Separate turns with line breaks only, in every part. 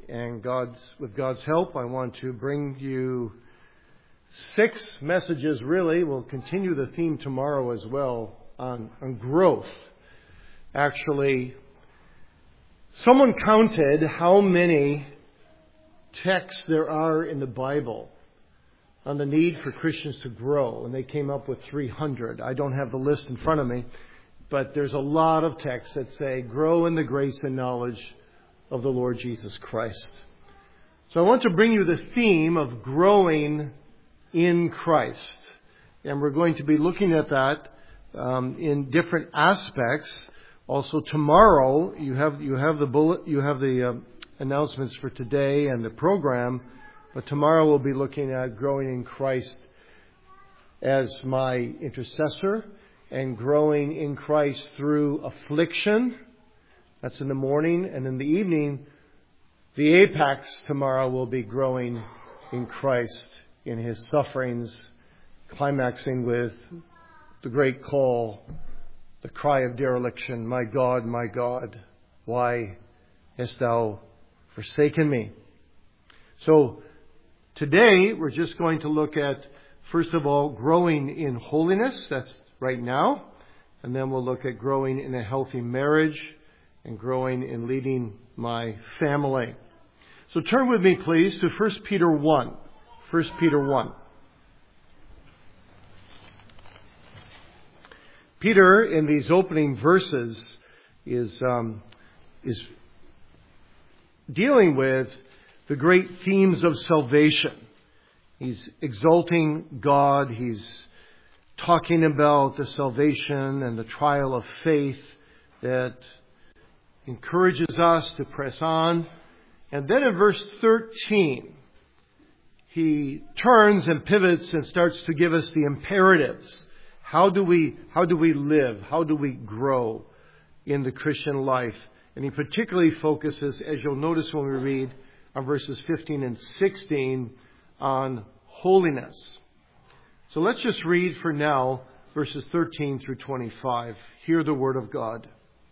and with God's help, I want to bring you 6 messages, really. We'll continue the theme tomorrow as well on growth. Actually, someone counted how many texts there are in the Bible on the need for Christians to grow, and they came up with 300. I don't have the list in front of me, but there's a lot of texts that say, grow in the grace and knowledge of the Lord Jesus Christ. So I want to bring you the theme of growing in Christ. And we're going to be looking at that in different aspects. Also tomorrow, you have the announcements for today and the program. But tomorrow we'll be looking at growing in Christ as my intercessor and growing in Christ through affliction. That's in the morning. And in the evening, the apex tomorrow will be growing in Christ in His sufferings, climaxing with the great call, the cry of dereliction, my God, why hast thou forsaken me? So today we're just going to look at, first of all, growing in holiness. That's right now. And then we'll look at growing in a healthy marriage and growing in leading my family. So turn with me, please, to 1 Peter 1. 1 Peter 1. Peter, in these opening verses, is dealing with the great themes of salvation. He's exalting God. He's talking about the salvation and the trial of faith that encourages us to press on. And then in verse 13, he turns and pivots and starts to give us the imperatives. How do we live? How do we grow in the Christian life? And he particularly focuses, as you'll notice when we read, on verses 15 and 16 on holiness. So let's just read for now verses 13 through 25. Hear the word of God.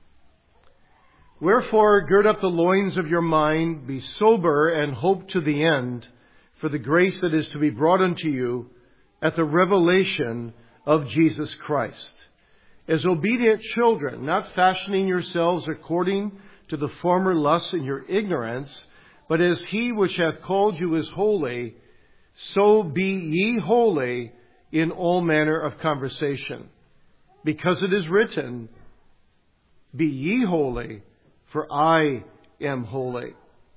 Wherefore, gird up the loins of your mind, be sober, and hope to the end for the grace that is to be brought unto you at the revelation of Jesus Christ. As obedient children, not fashioning yourselves according to the former lusts in your ignorance, but as He which hath called you is holy, so be ye holy in all manner of conversation. Because it is written, be ye holy, for I am holy.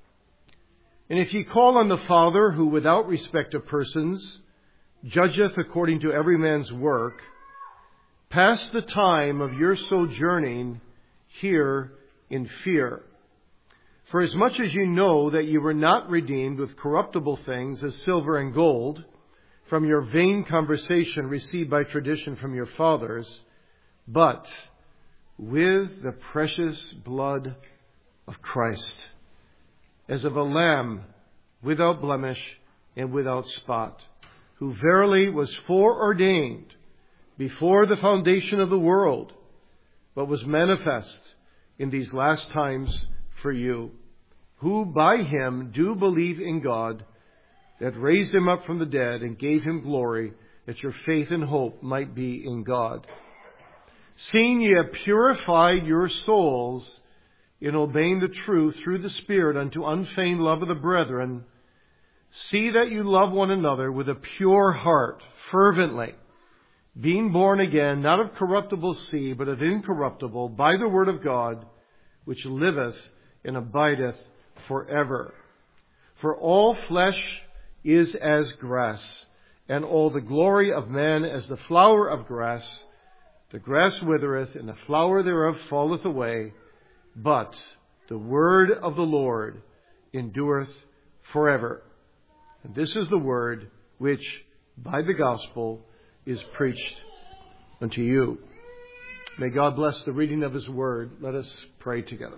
And if ye call on the Father, who without respect of persons judgeth according to every man's work, pass the time of your sojourning here in fear. For as much as you know that you were not redeemed with corruptible things as silver and gold, from your vain conversation received by tradition from your fathers, but with the precious blood of Christ, as of a lamb without blemish and without spot, who verily was foreordained before the foundation of the world, but was manifest in these last times for you, who by Him do believe in God, that raised Him up from the dead and gave Him glory, that your faith and hope might be in God. Seeing ye have purified your souls in obeying the truth through the Spirit unto unfeigned love of the brethren, see that you love one another with a pure heart, fervently, being born again, not of corruptible seed, but of incorruptible, by the word of God, which liveth and abideth forever. For all flesh is as grass, and all the glory of man as the flower of grass. The grass withereth, and the flower thereof falleth away, but the word of the Lord endureth forever. And this is the word which, by the gospel, is preached unto you. May God bless the reading of His word. Let us pray together.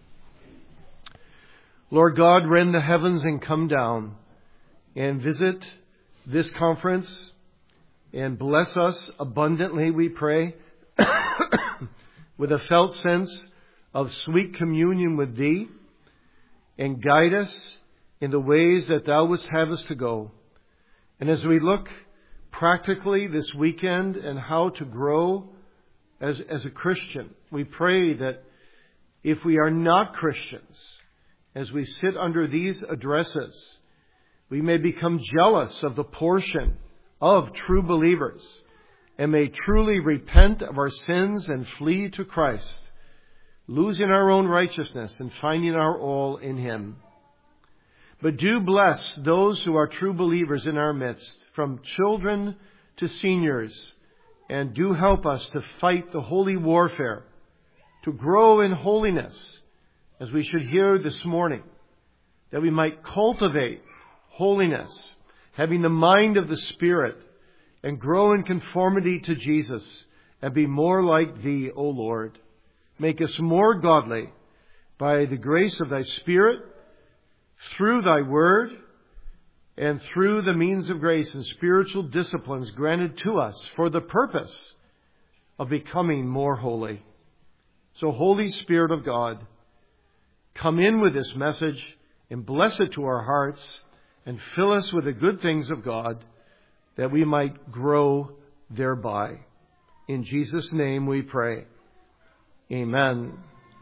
Lord God, rend the heavens and come down and visit this conference and bless us abundantly, we pray, with a felt sense of sweet communion with Thee and guide us in the ways that Thou wouldst have us to go. And as we look practically this weekend and how to grow as a Christian, we pray that if we are not Christians, as we sit under these addresses, we may become jealous of the portion of true believers and may truly repent of our sins and flee to Christ, losing our own righteousness and finding our all in Him. But do bless those who are true believers in our midst, from children to seniors, and do help us to fight the holy warfare, to grow in holiness, as we should hear this morning, that we might cultivate holiness, having the mind of the Spirit, and grow in conformity to Jesus, and be more like Thee, O Lord. Make us more godly by the grace of Thy Spirit, through Thy Word, and through the means of grace and spiritual disciplines granted to us for the purpose of becoming more holy. So, Holy Spirit of God, come in with this message and bless it to our hearts and fill us with the good things of God, that we might grow thereby. In Jesus' name we pray. Amen.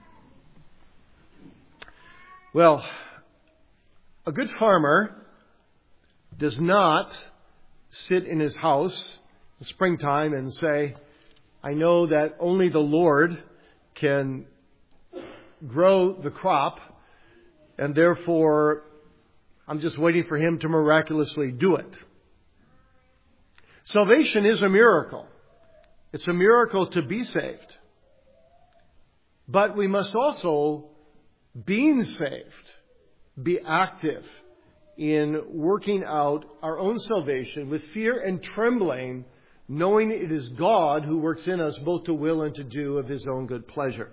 Well, a good farmer does not sit in his house in springtime and say, I know that only the Lord can grow the crop, and therefore I'm just waiting for Him to miraculously do it. Salvation is a miracle. It's a miracle to be saved. But we must also, being saved, be active in working out our own salvation with fear and trembling, knowing it is God who works in us both to will and to do of His own good pleasure.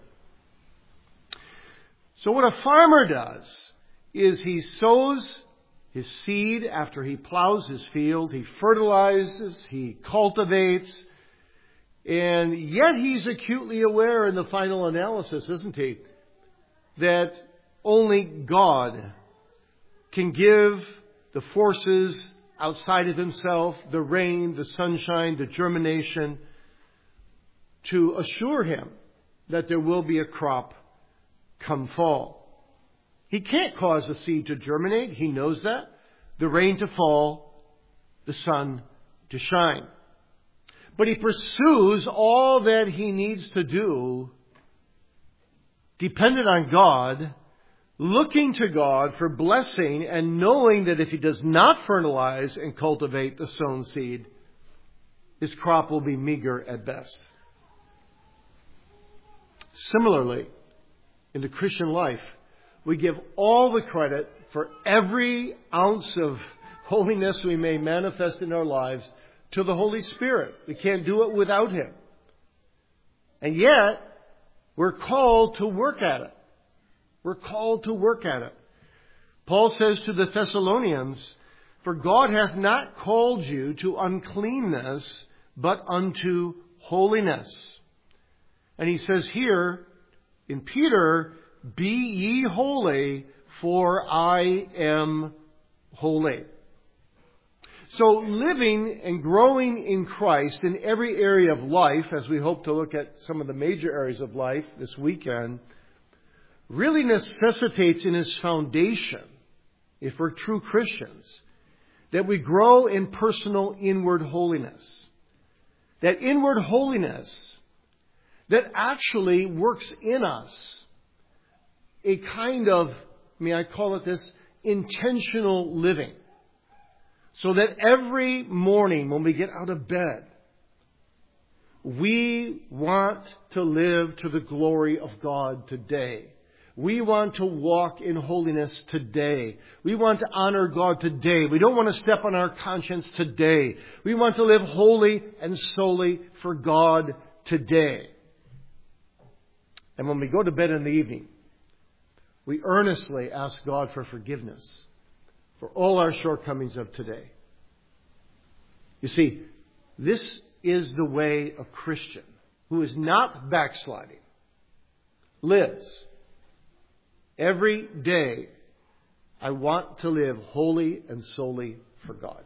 So what a farmer does is he sows his seed after he plows his field, he fertilizes, he cultivates, and yet he's acutely aware in the final analysis, isn't he, that only God can give the forces outside of himself, the rain, the sunshine, the germination, to assure him that there will be a crop come fall. He can't cause the seed to germinate. He knows that. The rain to fall, the sun to shine. But he pursues all that he needs to do, dependent on God, looking to God for blessing, and knowing that if he does not fertilize and cultivate the sown seed, his crop will be meager at best. Similarly, in the Christian life, we give all the credit for every ounce of holiness we may manifest in our lives to the Holy Spirit. We can't do it without Him. And yet, we're called to work at it. We're called to work at it. Paul says to the Thessalonians, "For God hath not called you to uncleanness, but unto holiness." And he says here in Peter, "Be ye holy, for I am holy." So living and growing in Christ in every area of life, as we hope to look at some of the major areas of life this weekend, really necessitates in its foundation, if we're true Christians, that we grow in personal inward holiness. That inward holiness that actually works in us a kind of, may I call it this, intentional living. So that every morning when we get out of bed, we want to live to the glory of God today. We want to walk in holiness today. We want to honor God today. We don't want to step on our conscience today. We want to live holy and solely for God today. And when we go to bed in the evening, we earnestly ask God for forgiveness for all our shortcomings of today. You see, this is the way a Christian who is not backsliding lives every day I want to live wholly and solely for God.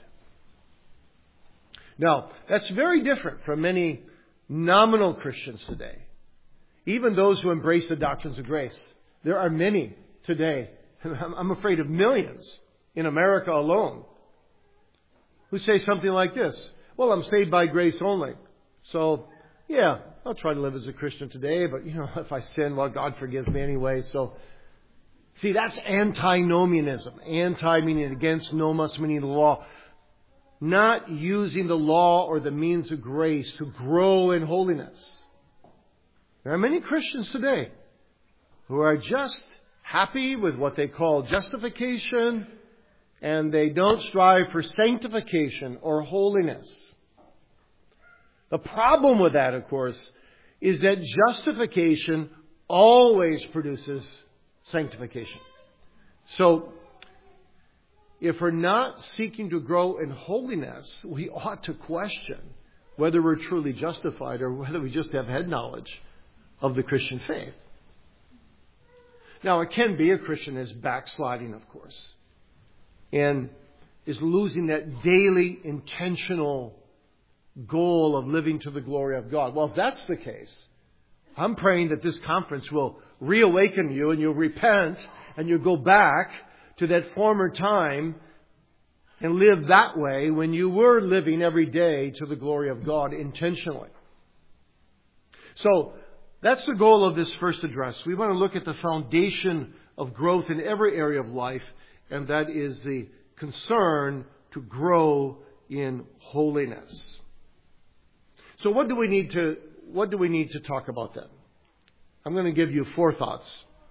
Now, that's very different from many nominal Christians today. Even those who embrace the doctrines of grace. There are many today, I'm afraid of millions in America alone, who say something like this. Well, I'm saved by grace only. So, yeah, I'll try to live as a Christian today, but if I sin, well, God forgives me anyway. So, see, that's antinomianism. Anti meaning against, nomos meaning the law. Not using the law or the means of grace to grow in holiness. There are many Christians today who are just happy with what they call justification, and they don't strive for sanctification or holiness. The problem with that, of course, is that justification always produces sanctification. So, if we're not seeking to grow in holiness, we ought to question whether we're truly justified or whether we just have head knowledge of the Christian faith. Now, it can be a Christian is backsliding, of course, and is losing that daily intentional goal of living to the glory of God. Well, if that's the case, I'm praying that this conference will reawaken you and you'll repent and you'll go back to that former time and live that way when you were living every day to the glory of God intentionally. So, that's the goal of this first address. We want to look at the foundation of growth in every area of life, and that is the concern to grow in holiness. So what do we need to talk about then? I'm going to give you 4 thoughts.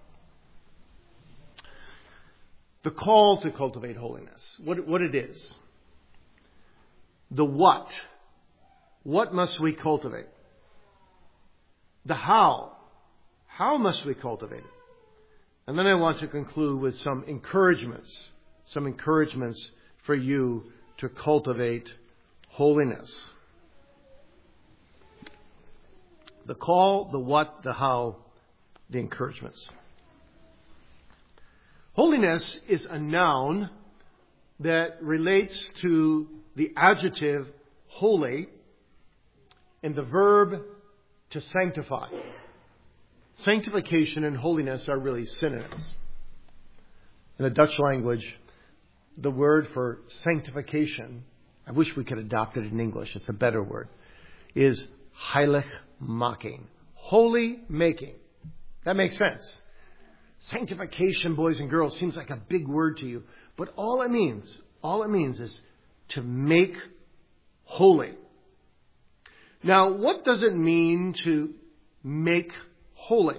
The call to cultivate holiness, what it is. The what. What must we cultivate? The how. How must we cultivate it? And then I want to conclude with some encouragements for you to cultivate holiness. The call, the what, the how, the encouragements. Holiness is a noun that relates to the adjective holy and the verb to sanctify. Sanctification and holiness are really synonyms. In the Dutch language, the word for sanctification, I wish we could adopt it in English, it's a better word, is heiligmaking. Holy making. That makes sense. Sanctification, boys and girls, seems like a big word to you. But all it means is to make holy. Now, what does it mean to make holy?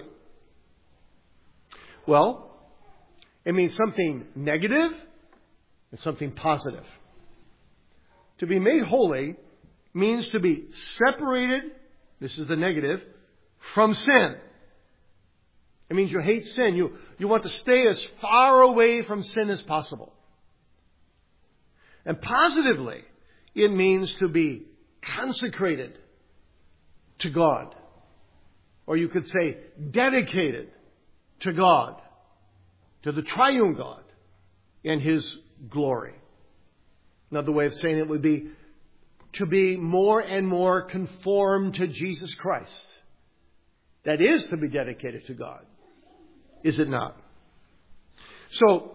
Well, it means something negative and something positive. To be made holy means to be separated, this is the negative, from sin. It means you hate sin. You want to stay as far away from sin as possible. And positively, it means to be consecrated to God. Or you could say dedicated to God, to the triune God and His glory. Another way of saying it would be to be more and more conformed to Jesus Christ. That is to be dedicated to God. Is it not? So,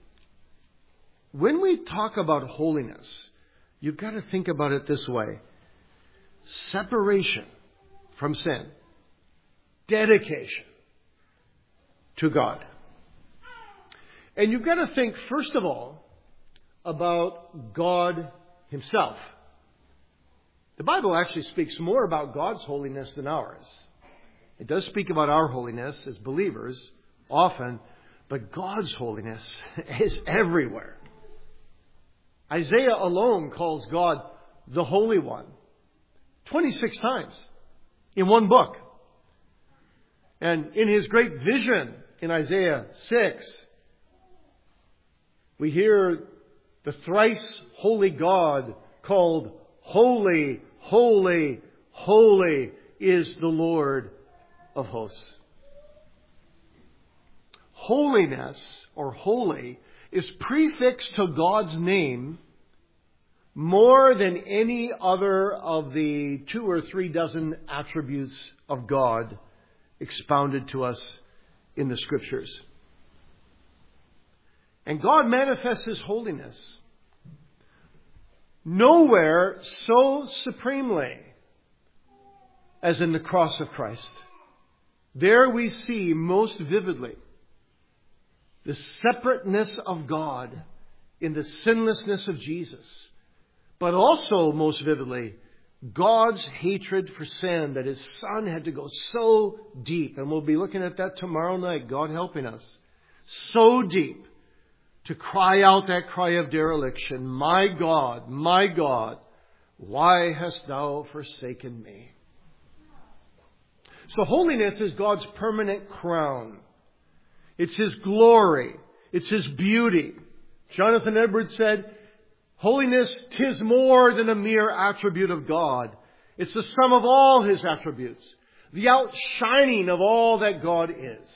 when we talk about holiness, you've got to think about it this way. Separation from sin. Dedication to God. And you've got to think, first of all, about God Himself. The Bible actually speaks more about God's holiness than ours. It does speak about our holiness as believers often, but God's holiness is everywhere. Isaiah alone calls God the Holy One 26 times in one book. And in his great vision in Isaiah 6, we hear the thrice holy God called Holy, Holy, Holy is the Lord of hosts. Holiness, or holy, is prefixed to God's name more than any other of the 2 or 3 dozen attributes of God expounded to us in the Scriptures. And God manifests His holiness nowhere so supremely as in the cross of Christ. There we see most vividly the separateness of God in the sinlessness of Jesus, but also most vividly God's hatred for sin, that His Son had to go so deep, and we'll be looking at that tomorrow night, God helping us, so deep to cry out that cry of dereliction, my God, why hast thou forsaken me? So holiness is God's permanent crown. It's His glory. It's His beauty. Jonathan Edwards said, holiness, 'tis more than a mere attribute of God. It's the sum of all His attributes, the outshining of all that God is.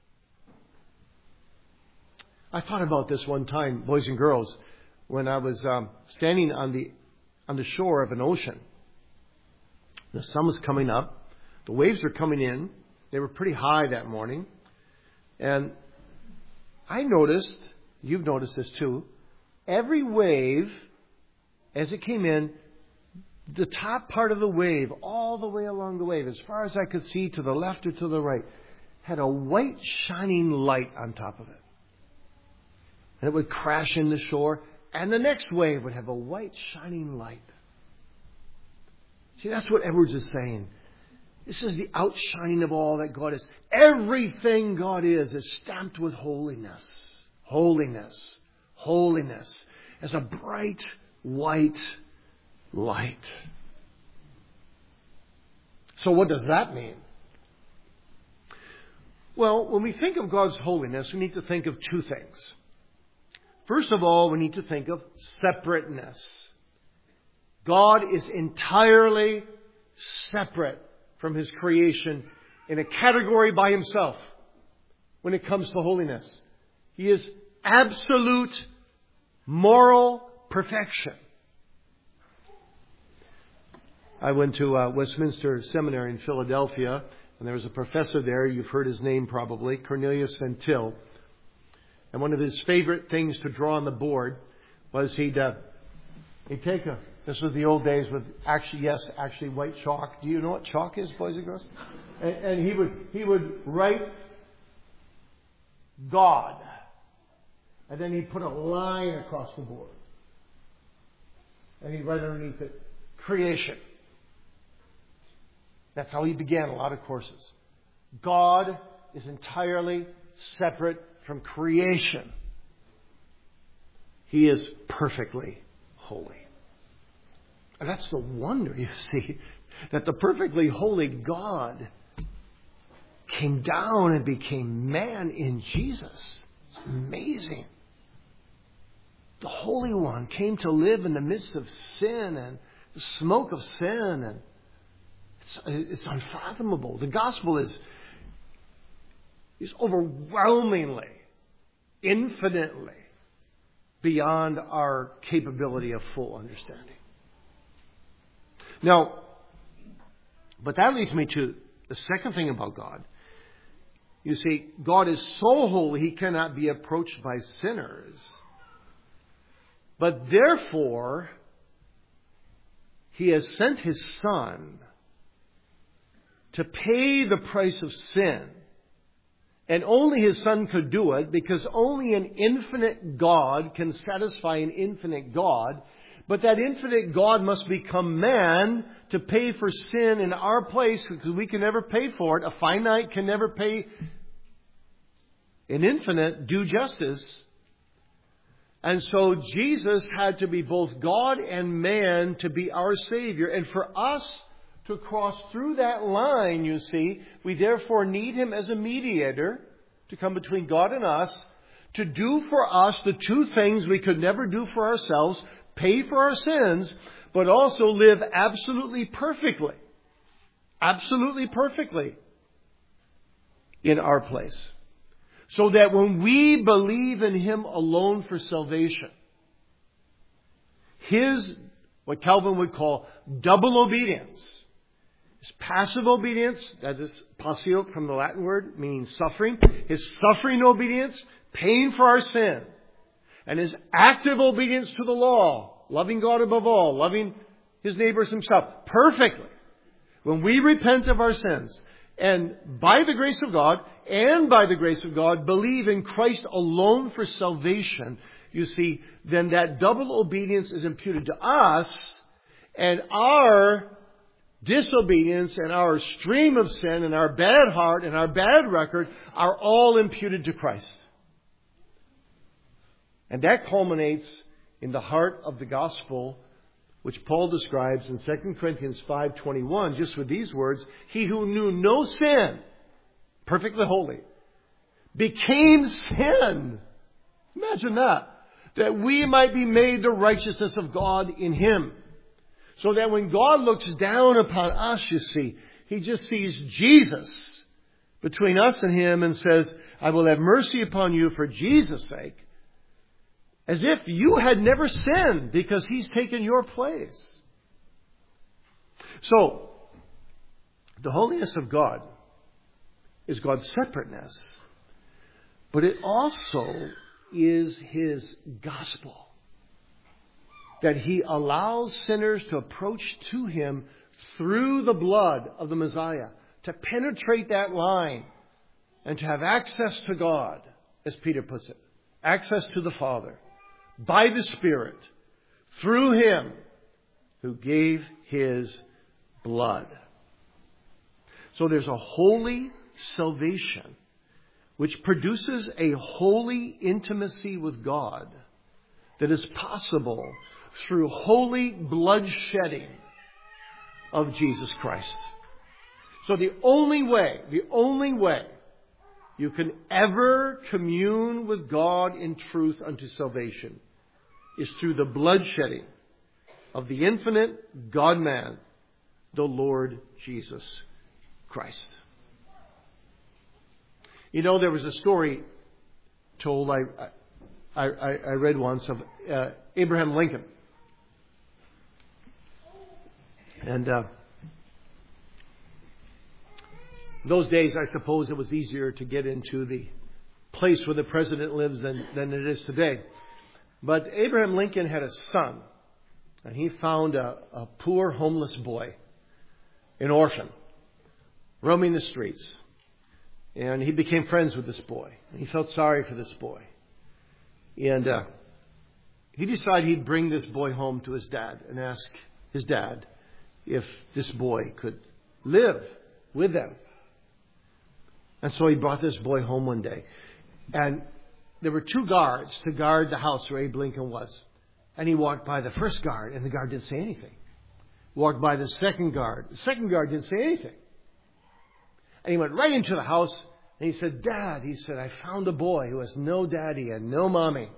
I thought about this one time, boys and girls, when I was standing on the shore of an ocean. The sun was coming up. The waves were coming in. They were pretty high that morning. And I noticed, you've noticed this too, every wave, as it came in, the top part of the wave, all the way along the wave, as far as I could see to the left or to the right, had a white shining light on top of it. And it would crash in the shore, and the next wave would have a white shining light. See, that's what Edwards is saying. This is the outshining of all that God is. Everything God is stamped with holiness. Holiness. Holiness. As a bright white light. So what does that mean? Well, when we think of God's holiness, we need to think of 2 things. First of all, we need to think of separateness. God is entirely separate from His creation in a category by Himself when it comes to holiness. He is absolute moral perfection. I went to Westminster Seminary in Philadelphia, and there was a professor there, you've heard his name probably, Cornelius Van Til. And one of his favorite things to draw on the board was he'd take this was the old days with actually white chalk. Do you know what chalk is, boys and girls? And he would write God. And then he'd put a line across the board. And he'd write underneath it, creation. That's how he began a lot of courses. God is entirely separate from creation. He is perfectly holy. And that's the wonder, you see, that the perfectly holy God came down and became man in Jesus. It's amazing. The Holy One came to live in the midst of sin and the smoke of sin, and it's unfathomable. The gospel is overwhelmingly, infinitely beyond our capability of full understanding. Now, but that leads me to the second thing about God. You see, God is so holy, He cannot be approached by sinners. But therefore, He has sent His Son to pay the price of sin. And only His Son could do it, because only an infinite God can satisfy an infinite God. But that infinite God must become man to pay for sin in our place, because we can never pay for it. A finite can never pay an infinite due justice. And so Jesus had to be both God and man to be our Savior. And for us to cross through that line, you see, we therefore need Him as a mediator to come between God and us, to do for us the 2 things we could never do for ourselves: pay for our sins, but also live absolutely perfectly in our place. So that when we believe in Him alone for salvation, His, what Calvin would call double obedience, His passive obedience, that is passio from the Latin word, meaning suffering. His suffering obedience, paying for our sin. And His active obedience to the law, loving God above all, loving His neighbors Himself perfectly. When we repent of our sins, and by the grace of God, believe in Christ alone for salvation, you see, then that double obedience is imputed to us, and our disobedience and our stream of sin and our bad heart and our bad record are all imputed to Christ. And that culminates in the heart of the gospel, which Paul describes in 2 Corinthians 5:21, just with these words: He who knew no sin, perfectly holy, became sin. Imagine that we might be made the righteousness of God in Him. So that when God looks down upon us, you see, He just sees Jesus between us and Him and says, I will have mercy upon you for Jesus' sake. As if you had never sinned, because He's taken your place. So, the holiness of God is God's separateness, but it also is His gospel. That He allows sinners to approach to Him through the blood of the Messiah, to penetrate that line and to have access to God, as Peter puts it, access to the Father, by the Spirit, through Him who gave His blood. So there's a holy salvation which produces a holy intimacy with God that is possible through holy blood shedding of Jesus Christ. So the only way you can ever commune with God in truth unto salvation is through the blood shedding of the infinite God-man, the Lord Jesus Christ. You know, there was a story told, I read once, of Abraham Lincoln. And those days, I suppose it was easier to get into the place where the president lives than it is today. But Abraham Lincoln had a son, and he found a poor homeless boy, an orphan, roaming the streets. And he became friends with this boy. He felt sorry for this boy. And he decided he'd bring this boy home to his dad and ask his dad if this boy could live with them. And so he brought this boy home one day. And there were 2 guards to guard the house where Abe Lincoln was. And he walked by the first guard, and the guard didn't say anything. Walked by the second guard. The second guard didn't say anything. And he went right into the house, and he said, Dad, he said, I found a boy who has no daddy and no mommy.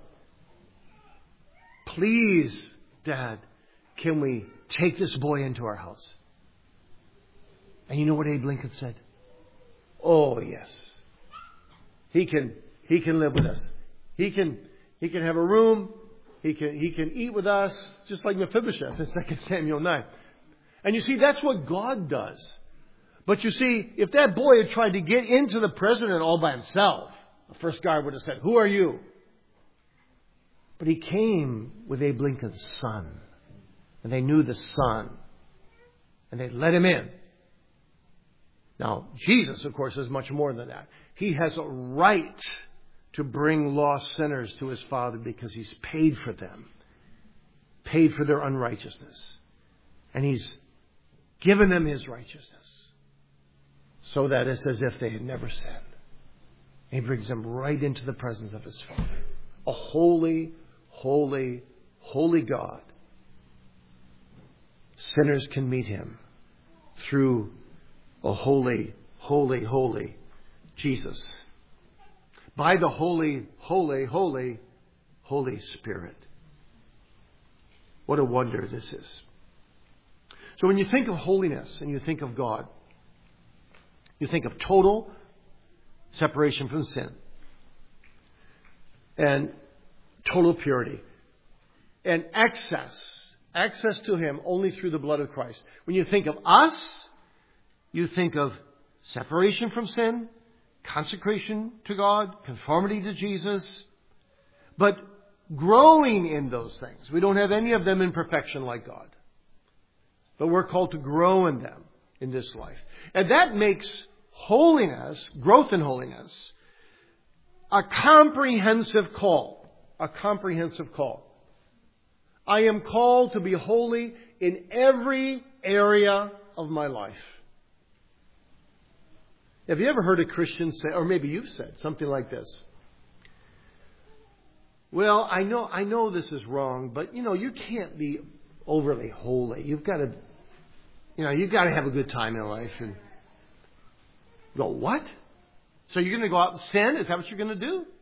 Please, Dad, can we take this boy into our house? And you know what Abe Lincoln said? Oh, yes. He can live with us. He can have a room. He can eat with us, just like Mephibosheth in 2 Samuel 9. And you see, that's what God does. But you see, if that boy had tried to get into the president all by himself, the first guard would have said, who are you? But he came with Abe Lincoln's son. And they knew the son. And they let him in. Now, Jesus, of course, is much more than that. He has a right to bring lost sinners to His Father because He's paid for them. Paid for their unrighteousness. And He's given them His righteousness. So that it's as if they had never sinned. He brings them right into the presence of His Father. A holy, holy, holy God. Sinners can meet Him through a holy, holy, holy Jesus. By the holy, holy, holy, Holy Spirit. What a wonder this is. So when you think of holiness and you think of God, you think of total separation from sin. and total purity and access to Him only through the blood of Christ. When you think of us, you think of separation from sin, consecration to God, conformity to Jesus, but growing in those things. We don't have any of them in perfection like God, but we're called to grow in them in this life. And that makes holiness, growth in holiness, a comprehensive call. A comprehensive call. I am called to be holy in every area of my life. Have you ever heard a Christian say, or maybe you've said something like this? Well, I know this is wrong, but you can't be overly holy. You've got to have a good time in life. And you go, what? So you're going to go out and sin? Is that what you're going to do?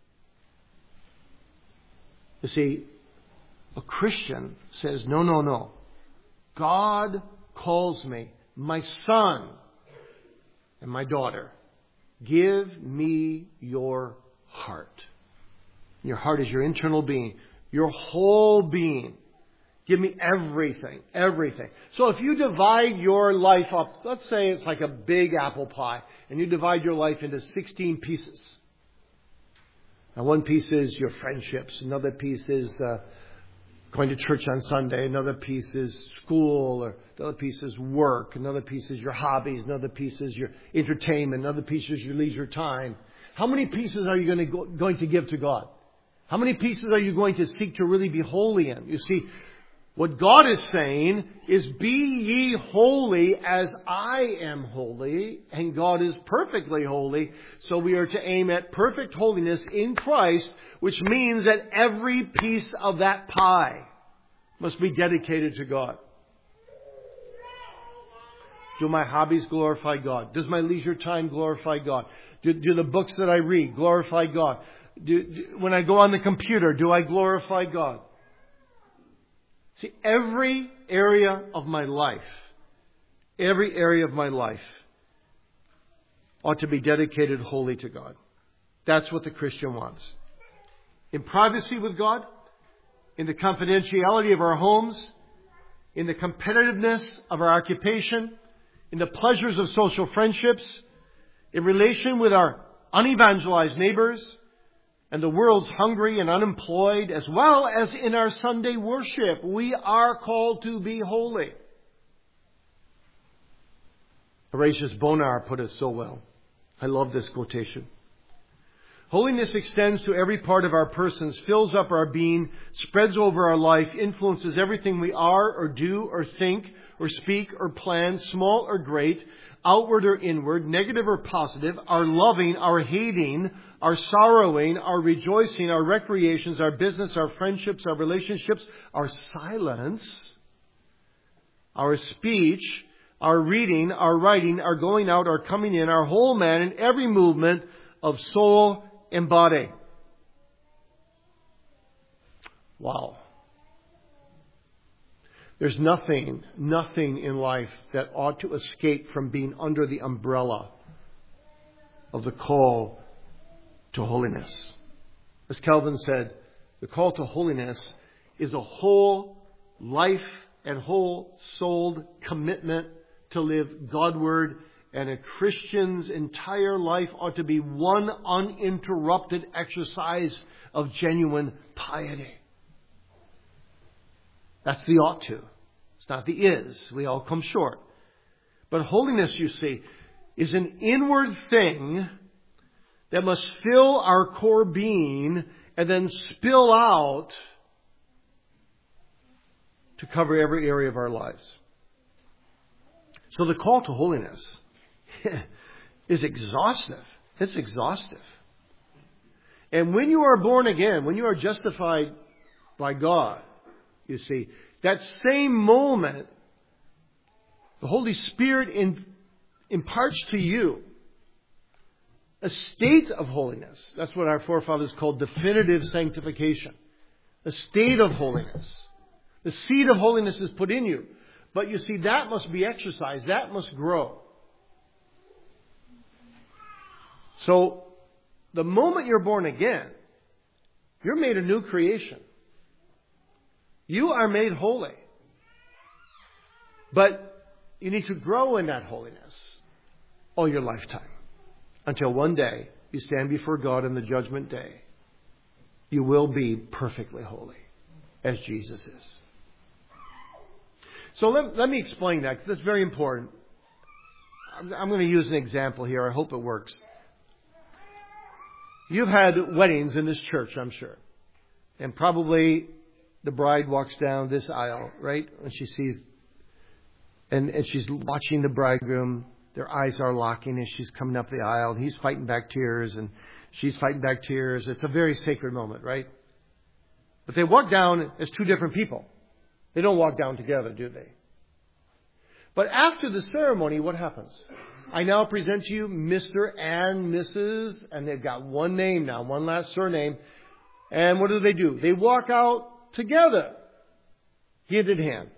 You see, a Christian says, no. God calls me, my son and my daughter. Give me your heart. Your heart is your internal being, your whole being. Give me everything. So if you divide your life up, let's say it's like a big apple pie, and you divide your life into 16 pieces. Now one piece is your friendships, another piece is going to church on Sunday, another piece is school, or another piece is work, another piece is your hobbies, another piece is your entertainment, another piece is your leisure time. How many pieces are you going to give to God? How many pieces are you going to seek to really be holy in? You see, what God is saying is, be ye holy as I am holy, and God is perfectly holy. So we are to aim at perfect holiness in Christ, which means that every piece of that pie must be dedicated to God. Do my hobbies glorify God? Does my leisure time glorify God? Do the books that I read glorify God? When I go on the computer, do I glorify God? See, every area of my life ought to be dedicated wholly to God. That's what the Christian wants. In privacy with God, in the confidentiality of our homes, in the competitiveness of our occupation, in the pleasures of social friendships, in relation with our unevangelized neighbors, and the world's hungry and unemployed, as well as in our Sunday worship. We are called to be holy. Horatius Bonar put it so well. I love this quotation. Holiness extends to every part of our persons, fills up our being, spreads over our life, influences everything we are or do or think or speak or plan, small or great, outward or inward, negative or positive, our loving, our hating, our sorrowing, our rejoicing, our recreations, our business, our friendships, our relationships, our silence, our speech, our reading, our writing, our going out, our coming in, our whole man, and every movement of soul and body. Wow. There's nothing in life that ought to escape from being under the umbrella of the call to holiness. As Calvin said, the call to holiness is a whole life and whole souled commitment to live Godward, and a Christian's entire life ought to be one uninterrupted exercise of genuine piety. That's the ought to. It's not the is. We all come short. But holiness, you see, is an inward thing that must fill our core being and then spill out to cover every area of our lives. So the call to holiness is exhaustive. It's exhaustive. And when you are born again, when you are justified by God, you see, that same moment, the Holy Spirit imparts to you a state of holiness. That's what our forefathers called definitive sanctification. A state of holiness. The seed of holiness is put in you. But you see, that must be exercised. That must grow. So, the moment you're born again, You're made a new creation. You are made holy. But you need to grow in that holiness all your lifetime. Until one day you stand before God in the judgment day. You will be perfectly holy as Jesus is. So let me explain that, because that's very important. I'm going to use an example here. I hope it works. You've had weddings in this church, I'm sure. And probably the bride walks down this aisle, right? And she sees, and she's watching the bridegroom. Their eyes are locking as she's coming up the aisle. And he's fighting back tears and she's fighting back tears. It's a very sacred moment, right? But they walk down as two different people. They don't walk down together, do they? But after the ceremony, what happens? I now present to you Mr. and Mrs. And they've got one name now, one last surname. And what do? They walk out together, hand in hand.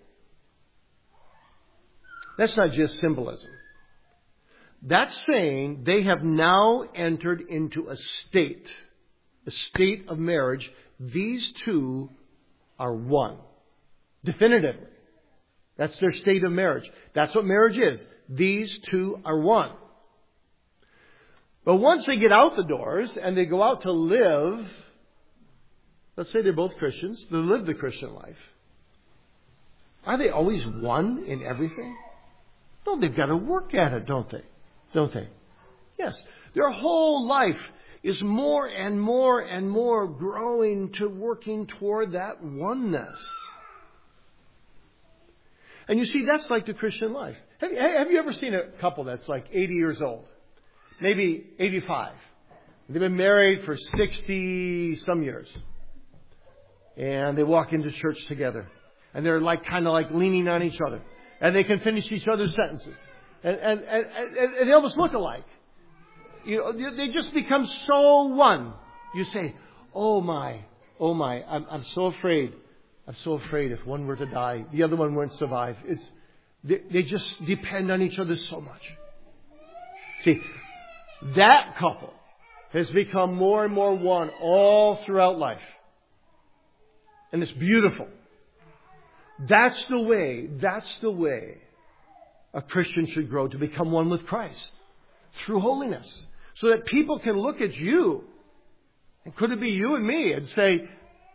That's not just symbolism. That's saying they have now entered into a state of marriage. These two are one. Definitively. That's their state of marriage. That's what marriage is. These two are one. But once they get out the doors and they go out to live, let's say they're both Christians, they live the Christian life. Are they always one in everything? No, they've got to work at it, don't they? Don't they? Yes. Their whole life is more and more and more growing to working toward that oneness. And you see, that's like the Christian life. Have you ever seen a couple that's like 80 years old? Maybe 85. They've been married for 60 some years. And they walk into church together. And they're like kind of like leaning on each other. And they can finish each other's sentences. And they almost look alike. You know, they just become so one. You say, oh my, I'm so afraid. I'm so afraid if one were to die, the other one wouldn't survive. They just depend on each other so much. See, that couple has become more and more one all throughout life. And it's beautiful. That's the way a Christian should grow, to become one with Christ through holiness. So that people can look at you, and could it be you and me, and say,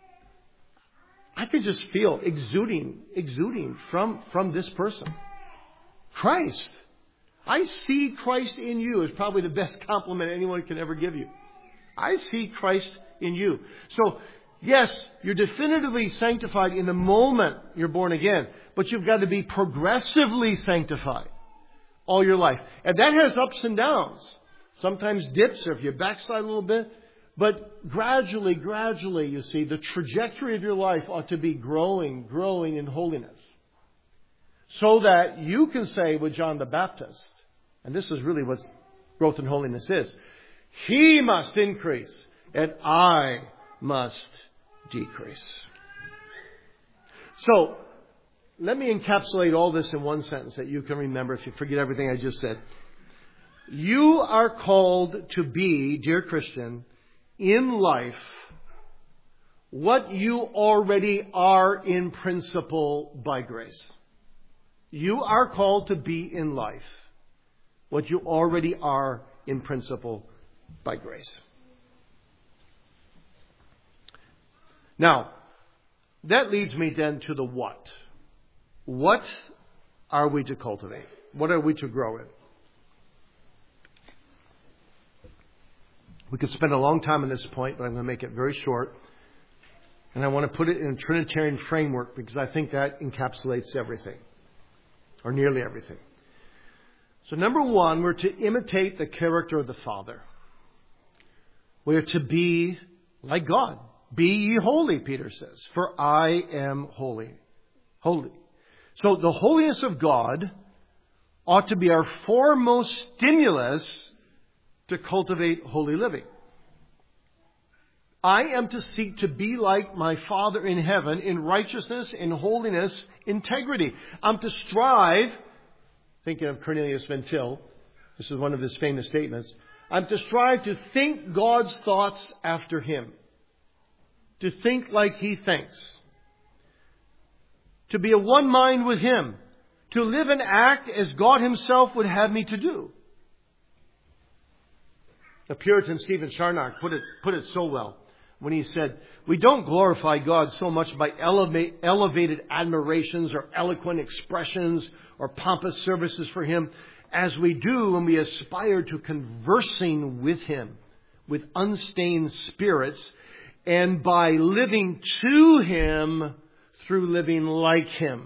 I can just feel exuding from this person. Christ. I see Christ in you is probably the best compliment anyone can ever give you. I see Christ in you. So, yes, you're definitively sanctified in the moment you're born again, but you've got to be progressively sanctified all your life. And that has ups and downs. Sometimes dips, or if you backslide a little bit. But gradually, you see, the trajectory of your life ought to be growing in holiness. So that you can say with John the Baptist, and this is really what growth in holiness is, he must increase and I must decrease. So, let me encapsulate all this in one sentence that you can remember if you forget everything I just said. You are called to be, dear Christian, in life what you already are in principle by grace. You are called to be in life what you already are in principle by grace. Now, that leads me then to the what. What are we to cultivate? What are we to grow in? We could spend a long time on this point, but I'm going to make it very short. And I want to put it in a Trinitarian framework because I think that encapsulates everything, or nearly everything. So number one, we're to imitate the character of the Father. We're to be like God. Be ye holy, Peter says, for I am holy. Holy. So the holiness of God ought to be our foremost stimulus to cultivate holy living. I am to seek to be like my Father in heaven in righteousness, in holiness, integrity. I'm to strive, thinking of Cornelius Van Til, this is one of his famous statements, I'm to strive to think God's thoughts after Him. to think like He thinks, to be of one mind with Him, to live and act as God Himself would have me to do. The Puritan Stephen Charnock put it so well when he said, we don't glorify God so much by elevated admirations or eloquent expressions or pompous services for Him as we do when we aspire to conversing with Him with unstained spirits and by living to Him through living like Him.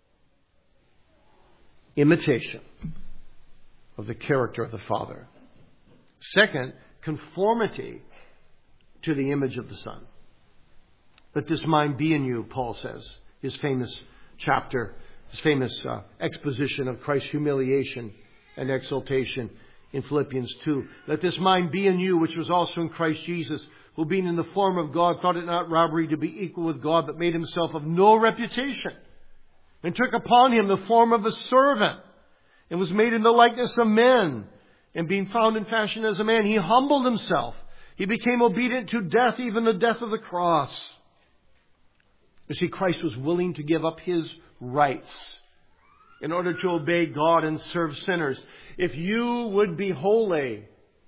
Imitation of the character of the Father. Second, conformity to the image of the Son. Let this mind be in you, Paul says, his famous chapter, his famous exposition of Christ's humiliation and exaltation in Philippians 2. Let this mind be in you, which was also in Christ Jesus, who being in the form of God, thought it not robbery to be equal with God, but made Himself of no reputation, and took upon Him the form of a servant, and was made in the likeness of men. And being found in fashion as a man, He humbled Himself. He became obedient to death, even the death of the cross. You see, Christ was willing to give up His rights in order to obey God and serve sinners. If you would be holy,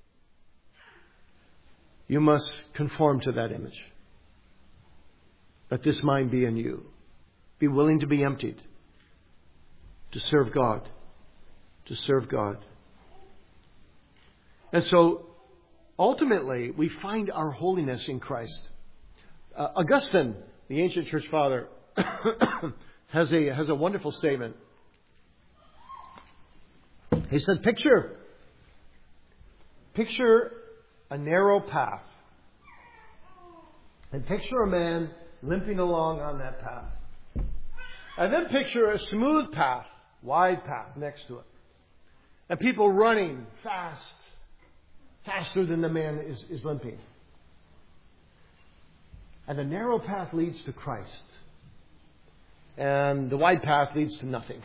you must conform to that image. Let this mind be in you. Be willing to be emptied, to serve God, to serve God. And so, ultimately, we find our holiness in Christ. Augustine, the ancient church father, has a wonderful statement. He said, picture a narrow path. And picture a man limping along on that path. And then picture a smooth path, wide path next to it. And people running faster than the man is limping. And the narrow path leads to Christ. And the wide path leads to nothing.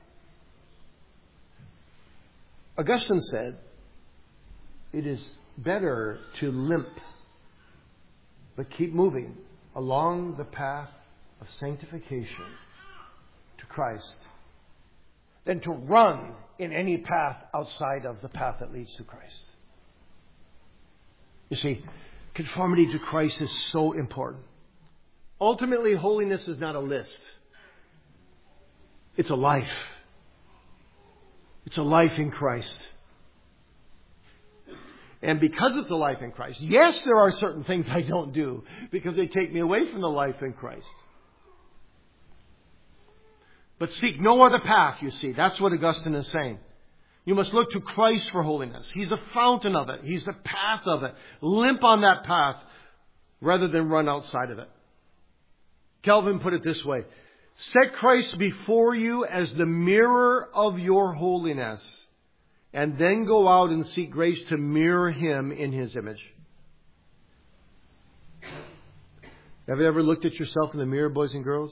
Augustine said, it is better to limp, but keep moving along the path of sanctification to Christ, than to run in any path outside of the path that leads to Christ. You see, conformity to Christ is so important. Ultimately, holiness is not a list. It's a life. It's a life in Christ. And because it's a life in Christ, yes, there are certain things I don't do because they take me away from the life in Christ. But seek no other path, you see. That's what Augustine is saying. You must look to Christ for holiness. He's the fountain of it. He's the path of it. Limp on that path rather than run outside of it. Calvin put it this way. Set Christ before you as the mirror of your holiness, and then go out and seek grace to mirror Him in His image. Have you ever looked at yourself in the mirror, boys and girls?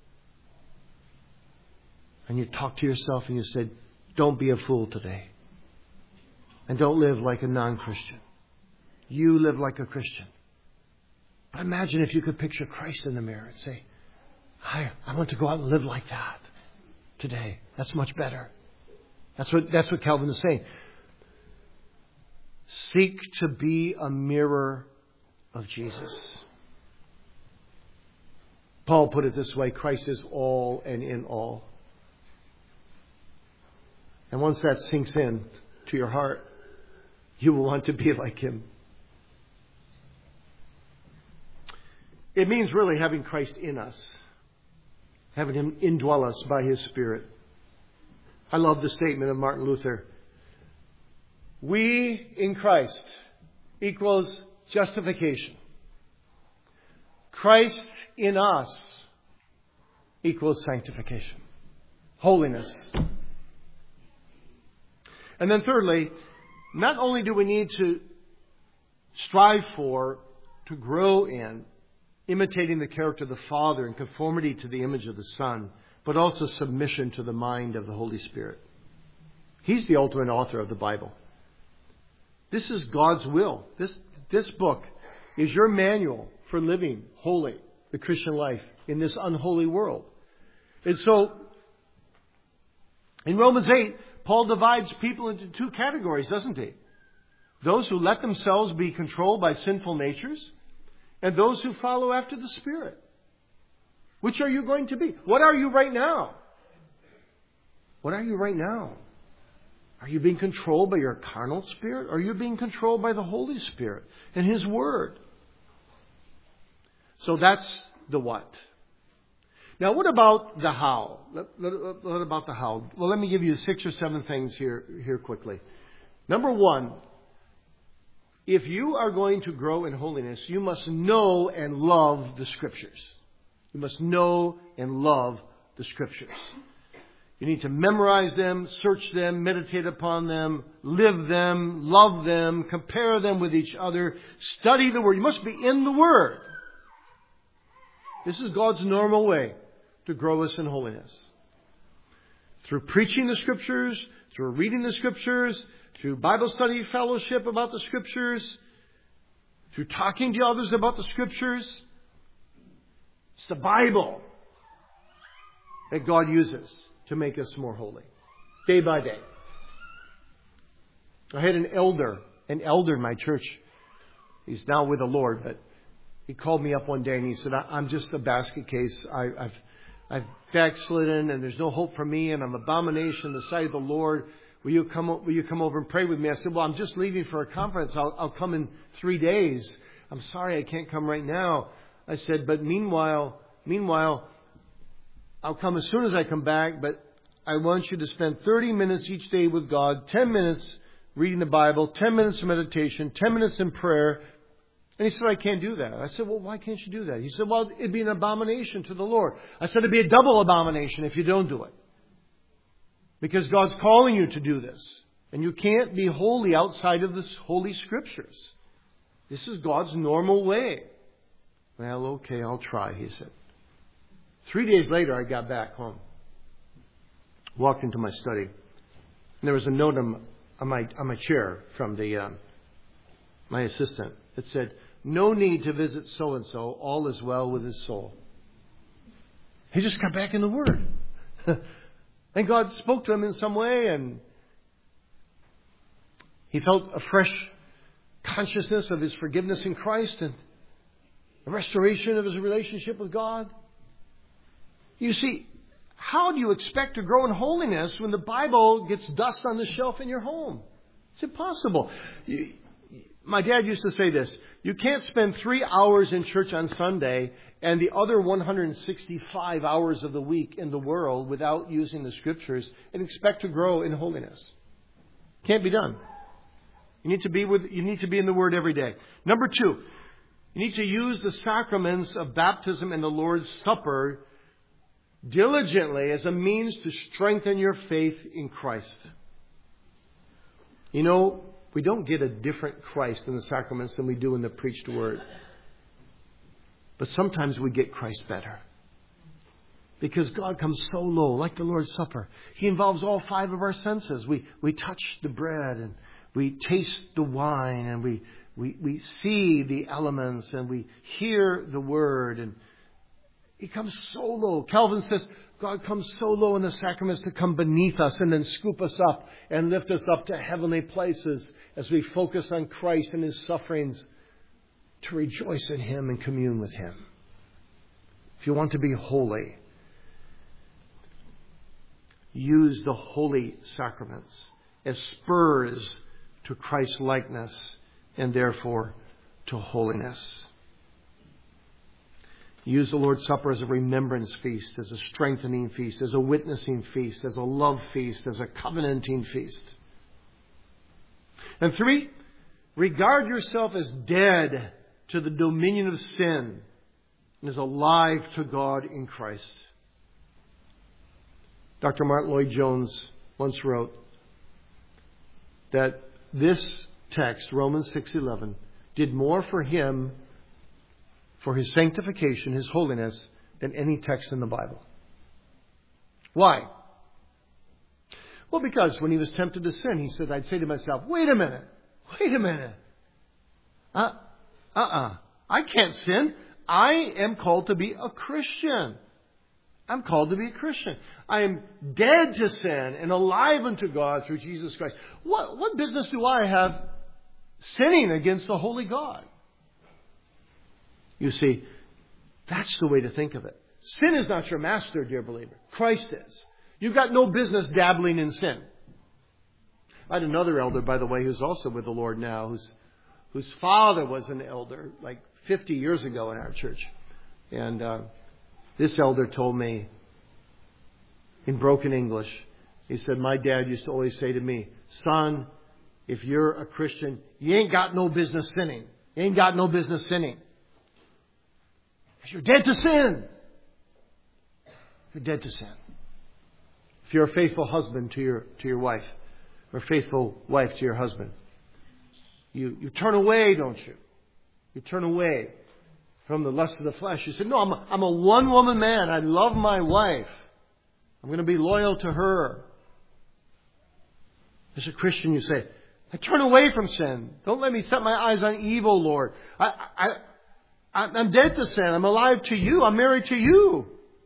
And you talk to yourself and you said, don't be a fool today. And don't live like a non-Christian. You live like a Christian. But imagine if you could picture Christ in the mirror and say, I want to go out and live like that today. That's much better. That's what Calvin is saying. Seek to be a mirror of Jesus. Paul put it this way, Christ is all and in all. And once that sinks in to your heart, you will want to be like Him. It means really having Christ in us. Having Him indwell us by His Spirit. I love the statement of Martin Luther. We in Christ equals justification. Christ in us equals sanctification. Holiness. And then thirdly, not only do we need to strive for, to grow in, imitating the character of the Father and conformity to the image of the Son, but also submission to the mind of the Holy Spirit. He's the ultimate author of the Bible. This is God's will. This book is your manual for living holy, the Christian life, in this unholy world. And so, in Romans 8, Paul divides people into two categories, doesn't he? Those who let themselves be controlled by sinful natures, and those who follow after the Spirit. Which are you going to be? What are you right now? What are you right now? Are you being controlled by your carnal spirit? Or are you being controlled by the Holy Spirit and His Word? So that's the what. Now, what about the how? What about the how? Well, let me give you 6 or 7 things here quickly. Number 1, if you are going to grow in holiness, you must know and love the Scriptures. You must know and love the Scriptures. You need to memorize them, search them, meditate upon them, live them, love them, compare them with each other, study the Word. You must be in the Word. This is God's normal way to grow us in holiness. Through preaching the Scriptures, through reading the Scriptures, through Bible study fellowship about the Scriptures, through talking to others about the Scriptures. It's the Bible that God uses to make us more holy, day by day. I had an elder in my church. He's now with the Lord, but he called me up one day and he said, I'm just a basket case. I've backslidden and there's no hope for me and I'm an abomination in the sight of the Lord. Will you come over and pray with me? I said, well, I'm just leaving for a conference. I'll come in 3 days. I'm sorry I can't come right now. I said, but meanwhile, I'll come as soon as I come back, but I want you to spend 30 minutes each day with God, 10 minutes reading the Bible, 10 minutes of meditation, 10 minutes in prayer. And he said, I can't do that. I said, well, why can't you do that? He said, well, it'd be an abomination to the Lord. I said, it'd be a double abomination if you don't do it. Because God's calling you to do this. And you can't be holy outside of the Holy Scriptures. This is God's normal way. Well, okay, I'll try, he said. 3 days later, I got back home. Walked into my study. And there was a note on my chair from my assistant. It said, no need to visit so-and-so. All is well with his soul. He just got back in the Word. And God spoke to him in some way, and he felt a fresh consciousness of his forgiveness in Christ and a restoration of his relationship with God. You see, how do you expect to grow in holiness when the Bible gets dust on the shelf in your home? It's impossible. My dad used to say this: you can't spend 3 hours in church on Sunday and the other 165 hours of the week in the world without using the Scriptures and expect to grow in holiness. Can't be done. You need to be in the Word every day. Number 2, you need to use the sacraments of baptism and the Lord's Supper diligently as a means to strengthen your faith in Christ. You know, we don't get a different Christ in the sacraments than we do in the preached Word. But sometimes we get Christ better. Because God comes so low, like the Lord's Supper. He involves all 5 of our senses. We touch the bread and we taste the wine and we see the elements and we hear the Word. And He comes so low. Calvin says God comes so low in the sacraments to come beneath us and then scoop us up and lift us up to heavenly places as we focus on Christ and His sufferings, to rejoice in Him and commune with Him. If you want to be holy, use the holy sacraments as spurs to Christ's likeness and therefore to holiness. Use the Lord's Supper as a remembrance feast, as a strengthening feast, as a witnessing feast, as a love feast, as a covenanting feast. And 3, regard yourself as dead to the dominion of sin and as alive to God in Christ. Dr. Martin Lloyd-Jones once wrote that this text, Romans 6:11, did more for him, for his sanctification, his holiness, than any text in the Bible. Why? Well, because when he was tempted to sin, he said, I'd say to myself, wait a minute. I can't sin. I am called to be a Christian. I'm called to be a Christian. I am dead to sin and alive unto God through Jesus Christ. What business do I have sinning against the holy God? You see, that's the way to think of it. Sin is not your master, dear believer. Christ is. You've got no business dabbling in sin. I had another elder, by the way, who's also with the Lord now, whose father was an elder like 50 years ago in our church. And this elder told me in broken English, he said, my dad used to always say to me, son, if you're a Christian, you ain't got no business sinning. You ain't got no business sinning. Because you're dead to sin. You're dead to sin. If you're a faithful husband to your wife, or a faithful wife to your husband, you turn away, don't you? You turn away from the lust of the flesh. You say, no, I'm a one-woman man. I love my wife. I'm going to be loyal to her. As a Christian, you say, I turn away from sin. Don't let me set my eyes on evil, Lord. I'm dead to sin. I'm alive to you. I'm married to you.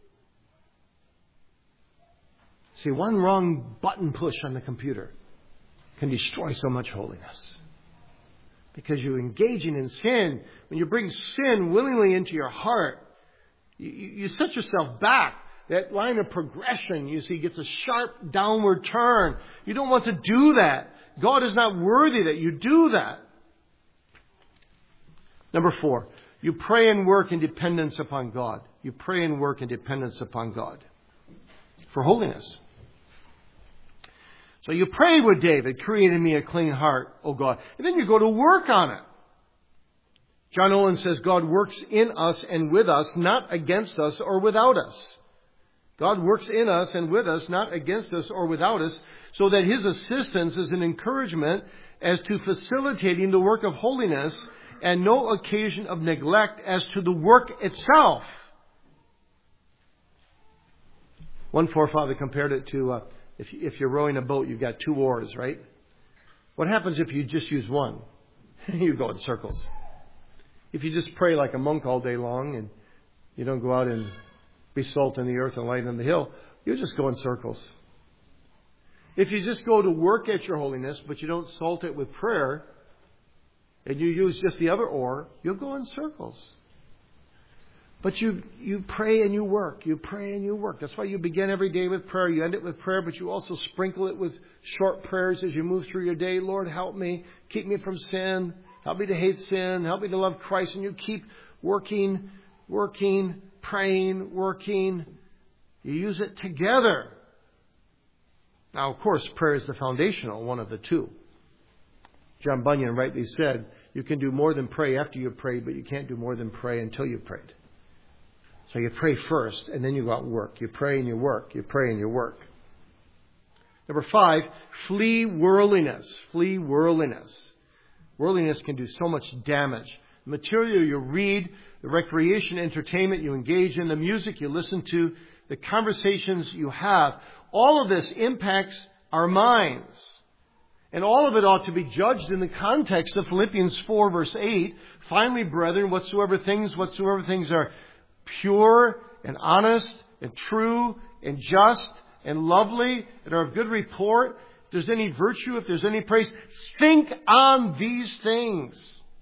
See, one wrong button push on the computer can destroy so much holiness. Because you're engaging in sin. When you bring sin willingly into your heart, you set yourself back. That line of progression, you see, gets a sharp downward turn. You don't want to do that. God is not worthy that you do that. Number 4, you pray and work in dependence upon God. You pray and work in dependence upon God for holiness. So you pray with David, create in me a clean heart, O God. And then you go to work on it. John Owen says God works in us and with us, not against us or without us. God works in us and with us, not against us or without us, so that His assistance is an encouragement as to facilitating the work of holiness and no occasion of neglect as to the work itself. One forefather compared it to if you're rowing a boat, you've got 2 oars, right? What happens if you just use one? You go in circles. If you just pray like a monk all day long and you don't go out and be salt in the earth and light on the hill, you just go in circles. If you just go to work at your holiness, but you don't salt it with prayer, and you use just the other oar, you'll go in circles. But you pray and you work. You pray and you work. That's why you begin every day with prayer. You end it with prayer, but you also sprinkle it with short prayers as you move through your day. Lord, help me. Keep me from sin. Help me to hate sin. Help me to love Christ. And you keep working, praying, working. You use it together. Now, of course, prayer is the foundational one of the two. John Bunyan rightly said, you can do more than pray after you've prayed, but you can't do more than pray until you've prayed. So you pray first, and then you go out and work. You pray and you work. You pray and you work. Number 5, flee worldliness. Flee worldliness. Worldliness can do so much damage. The material you read, the recreation, entertainment you engage in, the music you listen to, the conversations you have, all of this impacts our minds. And all of it ought to be judged in the context of Philippians 4 verse 8. Finally, brethren, whatsoever things are pure and honest and true and just and lovely and are of good report, if there's any virtue, if there's any praise, think on these things.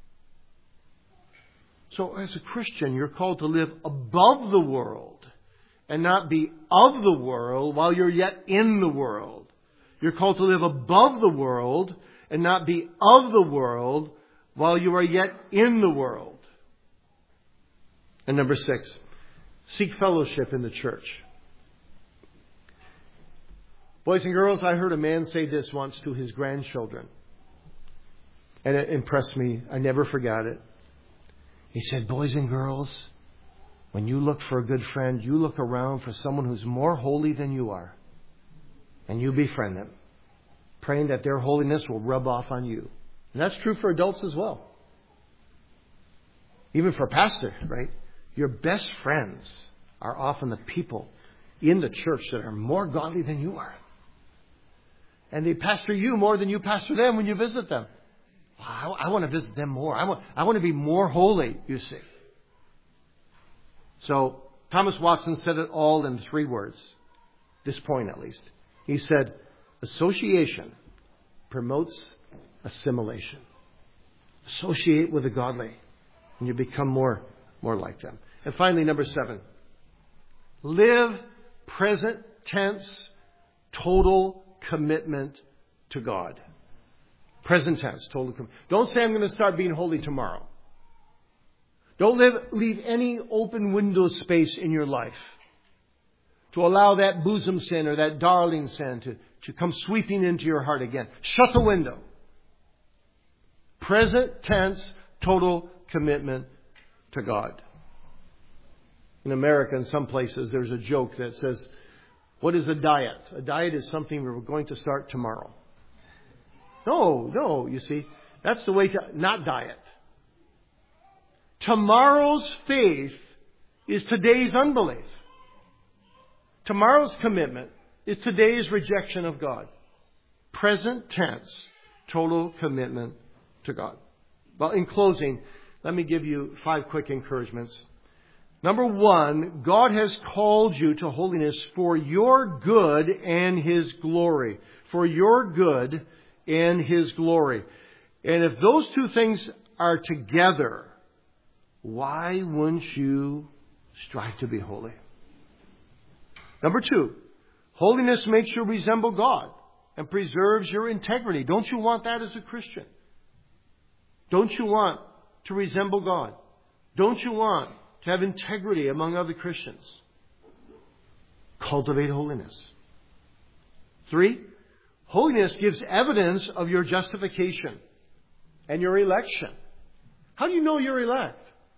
So as a Christian, you're called to live above the world and not be of the world while you're yet in the world. You're called to live above the world and not be of the world while you are yet in the world. And number 6, seek fellowship in the church. Boys and girls, I heard a man say this once to his grandchildren. And it impressed me. I never forgot it. He said, boys and girls, when you look for a good friend, you look around for someone who's more holy than you are. And you befriend them, praying that their holiness will rub off on you. And that's true for adults as well. Even for pastors, right? Your best friends are often the people in the church that are more godly than you are. And they pastor you more than you pastor them when you visit them. I want to visit them more. I want to be more holy, you see. So Thomas Watson said it all in 3 words. This point, at least. He said, association promotes assimilation. Associate with the godly, and you become more like them. And finally, number 7. Live present tense, total commitment to God. Present tense, total commitment. Don't say, I'm going to start being holy tomorrow. Don't leave any open window space in your life to allow that bosom sin or that darling sin to come sweeping into your heart again. Shut the window. Present tense, total commitment to God. In America, in some places, there's a joke that says, what is a diet? A diet is something we're going to start tomorrow. No, you see, that's the way to not diet. Tomorrow's faith is today's unbelief. Tomorrow's commitment is today's rejection of God. Present tense, total commitment to God. Well, in closing, let me give you 5 quick encouragements. Number 1, God has called you to holiness for your good and His glory. For your good and His glory. And if those 2 things are together, why wouldn't you strive to be holy? Number 2, holiness makes you resemble God and preserves your integrity. Don't you want that as a Christian? Don't you want to resemble God? Don't you want to have integrity among other Christians? Cultivate holiness. 3, holiness gives evidence of your justification and your election. How do you know you're elect?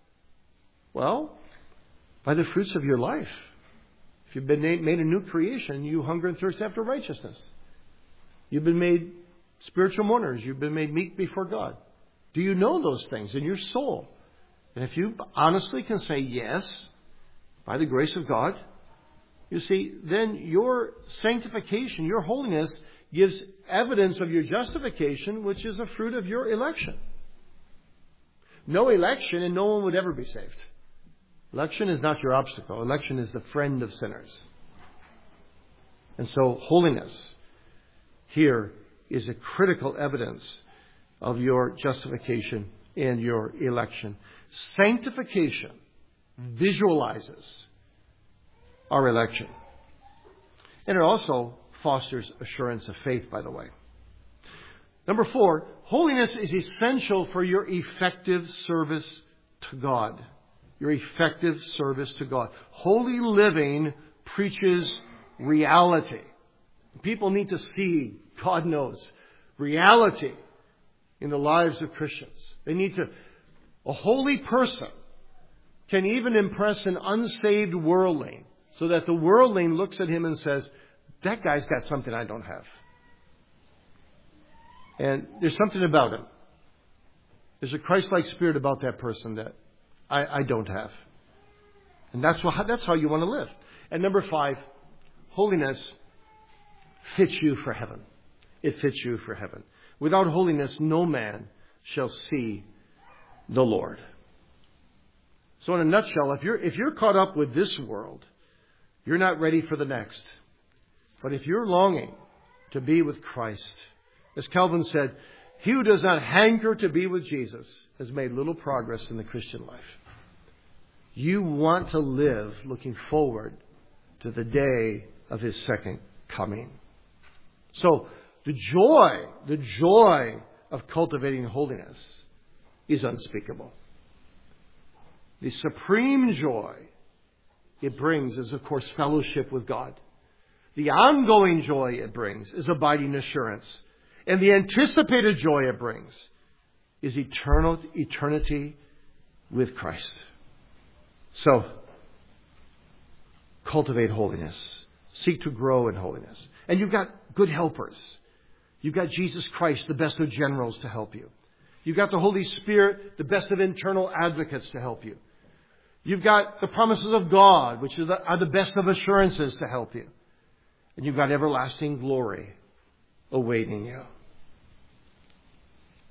Well, by the fruits of your life. If you've been made a new creation, you hunger and thirst after righteousness. You've been made spiritual mourners. You've been made meek before God. Do you know those things in your soul? And if you honestly can say yes, by the grace of God, you see, then your sanctification, your holiness, gives evidence of your justification, which is a fruit of your election. No election and no one would ever be saved. Election is not your obstacle. Election is the friend of sinners. And so holiness here is a critical evidence of your justification and your election. Sanctification visualizes our election. And it also fosters assurance of faith, by the way. Number 4, holiness is essential for your effective service to God. Your effective service to God. Holy living preaches reality. People need to see, God knows, reality in the lives of Christians. They need to. A holy person can even impress an unsaved worldling so that the worldling looks at him and says, that guy's got something I don't have. And there's something about him. There's a Christ-like spirit about that person that I don't have. And that's how you want to live. And number 5, holiness fits you for heaven. It fits you for heaven. Without holiness, no man shall see the Lord. So in a nutshell, if you're caught up with this world, you're not ready for the next. But if you're longing to be with Christ, as Calvin said, he who does not hanker to be with Jesus has made little progress in the Christian life. You want to live looking forward to the day of His second coming. So the joy of cultivating holiness is unspeakable. The supreme joy it brings is, of course, fellowship with God. The ongoing joy it brings is abiding assurance. And the anticipated joy it brings is eternity with Christ. So, cultivate holiness. Seek to grow in holiness. And you've got good helpers. You've got Jesus Christ, the best of generals, to help you. You've got the Holy Spirit, the best of internal advocates, to help you. You've got the promises of God, which are the best of assurances, to help you. And you've got everlasting glory awaiting you.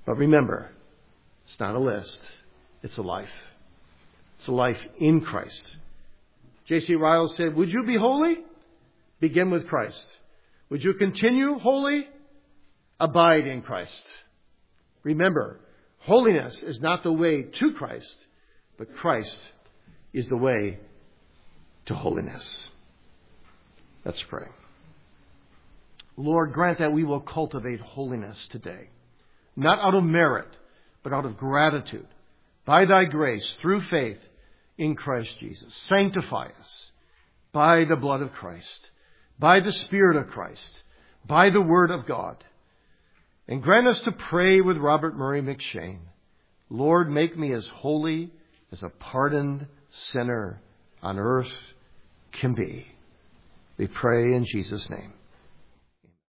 But remember, it's not a list. It's a life. It's a life in Christ. J.C. Ryle said, would you be holy? Begin with Christ. Would you continue holy? Abide in Christ. Remember, holiness is not the way to Christ, but Christ is the way to holiness. Let's pray. Lord, grant that we will cultivate holiness today, not out of merit, but out of gratitude, by thy grace, through faith in Christ Jesus. Sanctify us by the blood of Christ, by the Spirit of Christ, by the Word of God. And grant us to pray with Robert Murray McShane. Lord, make me as holy as a pardoned sinner on earth can be. We pray in Jesus' name.